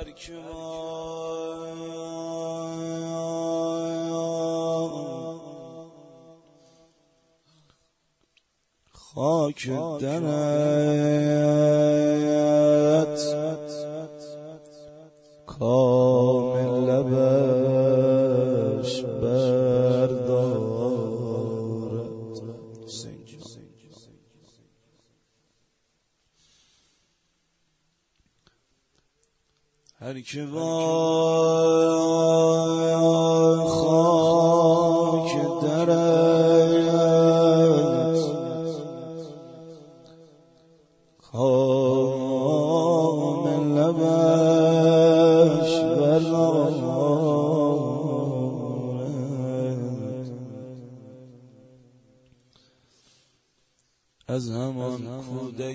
خاک درت کامل لبش بردارد. هر که وای خاک درت کامل لبش بردارد. از همان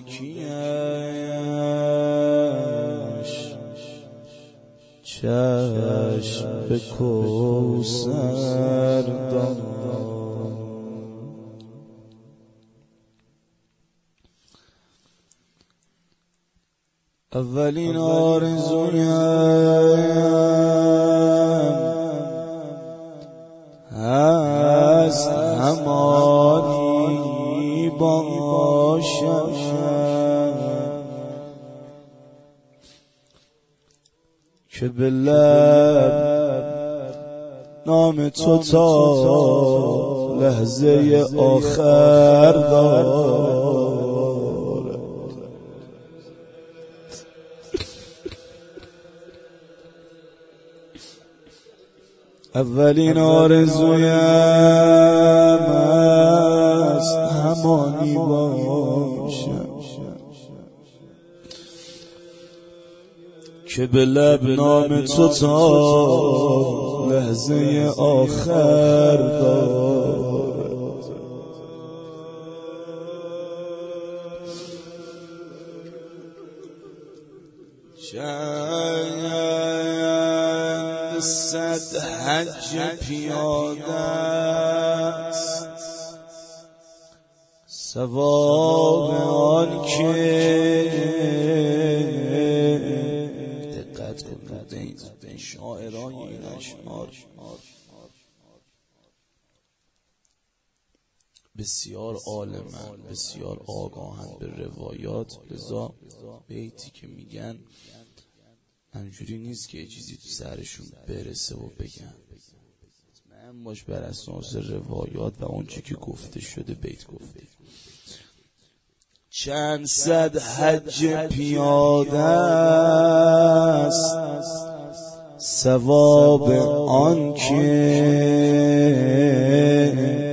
کودکیش چشم به کوثر داد. اولین آرزویم هست همانی باشم که به لب نام تو تا لحظه آخر دارد. اولین آرزویم است همانی باشم که به لب نام تو تا لحظه آخر دارد. چند صد حج پیاده است ثواب آن که این شاعران این اشعار بسیار عالمن، بسیار آگاهن به روایات. لذا بیتی که میگن منجوری نیست که چیزی تو سرشون برسه و بگن، من باش بر اساس روایات و اونچه که گفته شده بیت گفته. چند صد حج پیاده است ثواب آن که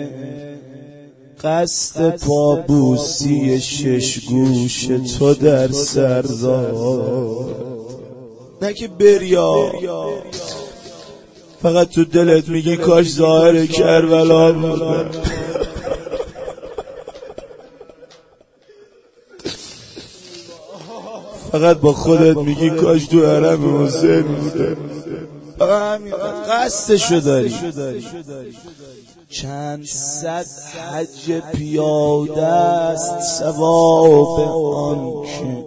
قصد پابوسی شش گوش تو در سر دارد. نه که بریا فقط تو دلت میگی کاش ظاهر کربلا بوده، فقط با خودت میگی کاش تو حرم حسین بوده، فقط همین قصدشو داری. چند صد حج پیاده است ثواب آن که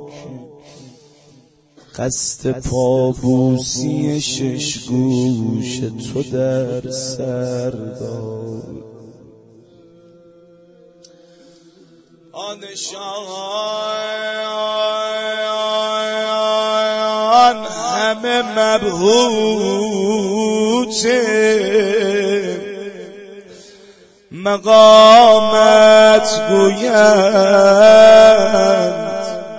قصد پابوسی شش گوش تو در سر دارد. آن همه مبهوت مقامت گویند،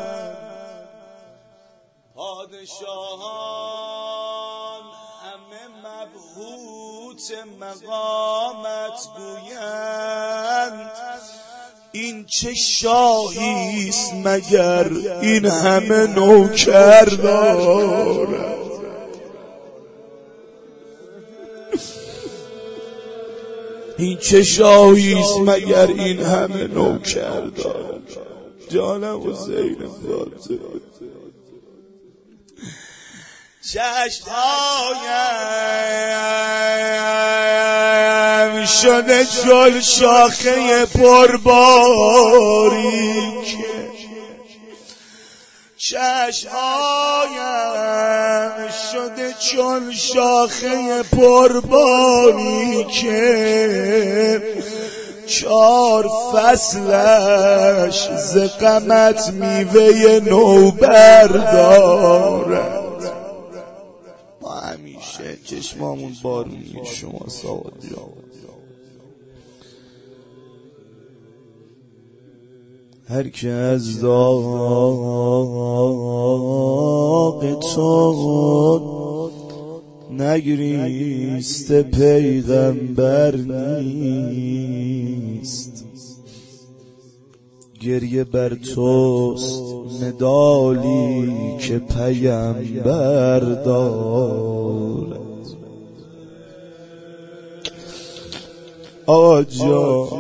پادشاهان همه مبهوت مقامت گویند. این چه شاهیست مگر این همه نوکر دارد. این چه شاهیست مگر این همه نوکر دارد. جانم حسین فاطمه. چشمهایم شده جل شاخه پرباریک، چشمهایم شده چون شاخه پرباری که 4 فصلش ز غمت میوه نو بردارد. ما همیشه چشمامون بارونی شما سواد جان. هر که از داغ تو نگریست پیغمبر نیست. گریه بر توست مدالی که پیامبر دارد. آجا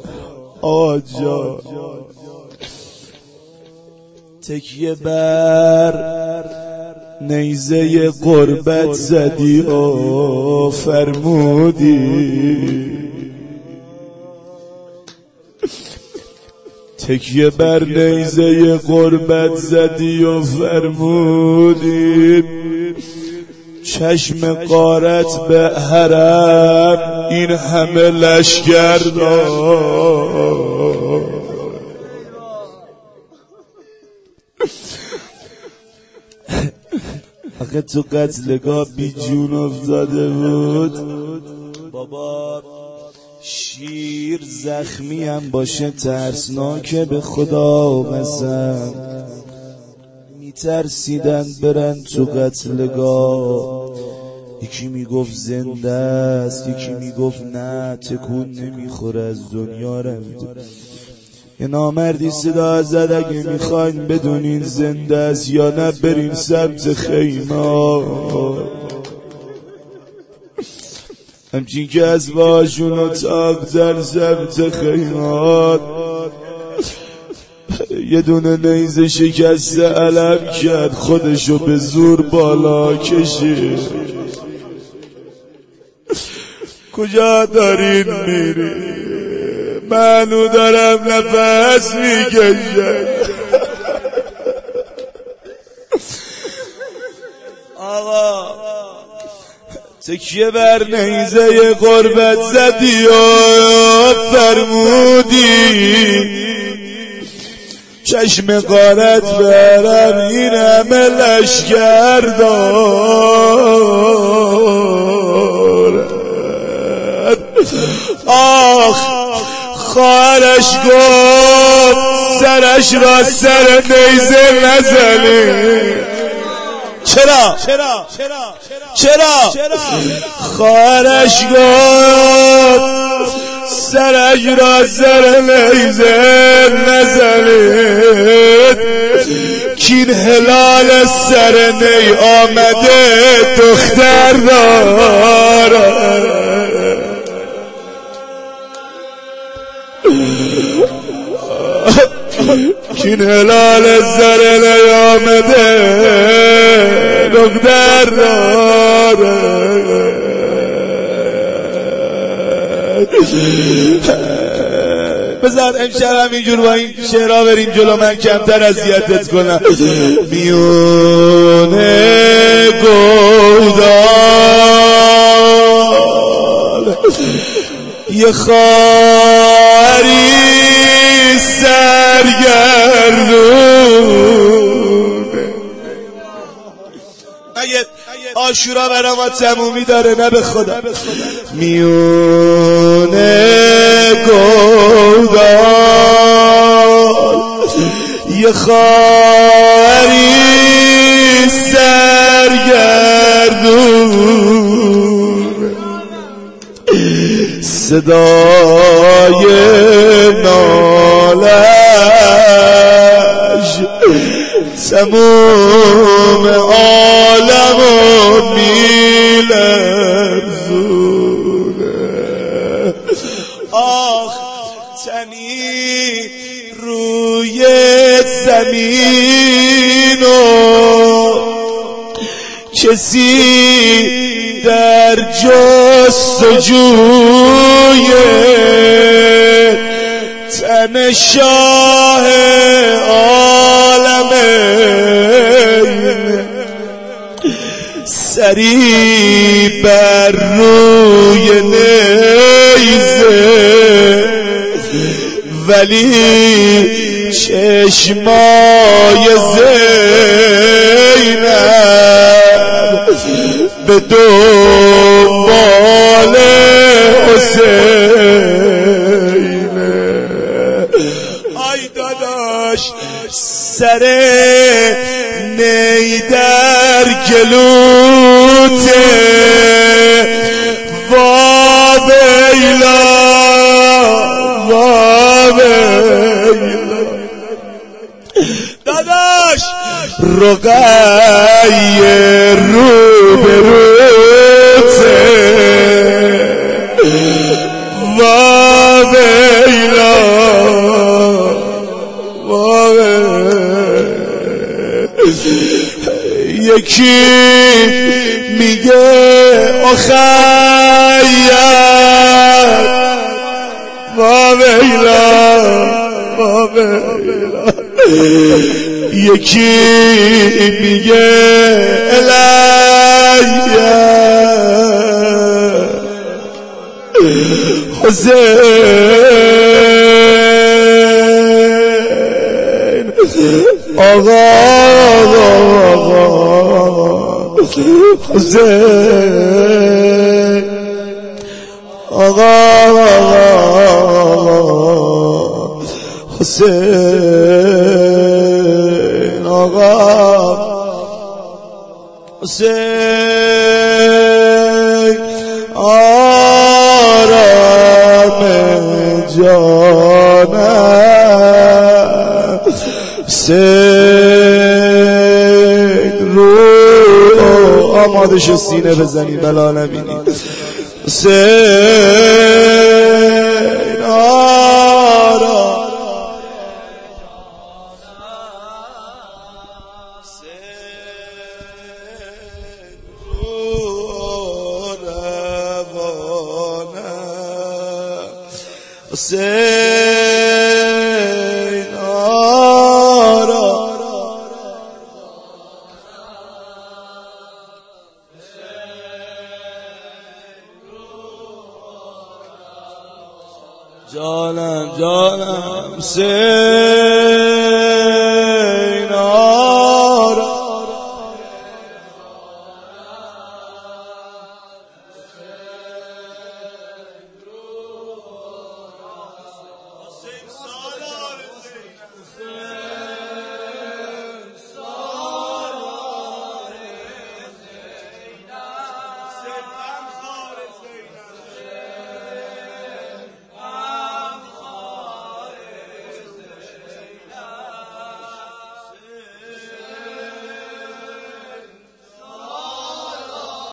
تکیه بر نیزه قربت زدی و فرمودی، تکیه بر نیزه قربت زدی و فرمودی چشم غارت به حرم این همه لشکر دار. آخه تو قتلگاه بی جون افتاده بود بابا. شیر زخمی هم باشه ترسناکه، به خدا قسم میترسیدن برن تو قتلگاه. یکی میگفت زنده است، یکی میگفت نه تکون نمیخوره از دنیا رفت. یه نامردی صدا زد اگه میخواین بدونین زنده است یا نه برین سمت خیمه. همچین که از باشون اتاق در سمت خیمات یه دونه نیزه شکسته علم کرد، خودشو به زور بالا کشید. کجا دارین میری؟ منو دارم نفس میکشم. آقا تکیه بر نیزه قربت زدی و فرمودی چشم غارت برم این همه لشکر دارد. آخ خواهرش گفت سرش را سر نیزه نزنی. چرا؟ خواهرش گفت سرش را سر نیزه نزنید کین هلال سر نی آمده دختر دارد. کین هلال سر نی آمده دختر دارد. بذار امشب همینجور با این شعرها بریم جلو، من کمتر اذیتت کنم. میونه گودال یه خواهری سرگردون. اگه عاشورا برای ما تمومی داره نه به خدا. میونه گودال یه خواهری سرگردون صدای نالش تموم عالمو میلرزونه. آخ تنی روی زمین و کسی در جستجوی تن شاه عالمه سری بر روی نیزه ولی چشمای زینب به دنبال حسینه. آی داداش سر نی در گلوته وا ویلا وا ویلا. داداش رقیه رو به روته وا ویلا وا یکی میگه آخیر وا ویلا وا ویلا. یکی میگه الیه حسین آقا حسین آقا حسین آقا حسین آرام جانم حسین رو آماده شو سینه بزنی بلا نبینی. حسین آرام حسین آرام جانم جانم حسین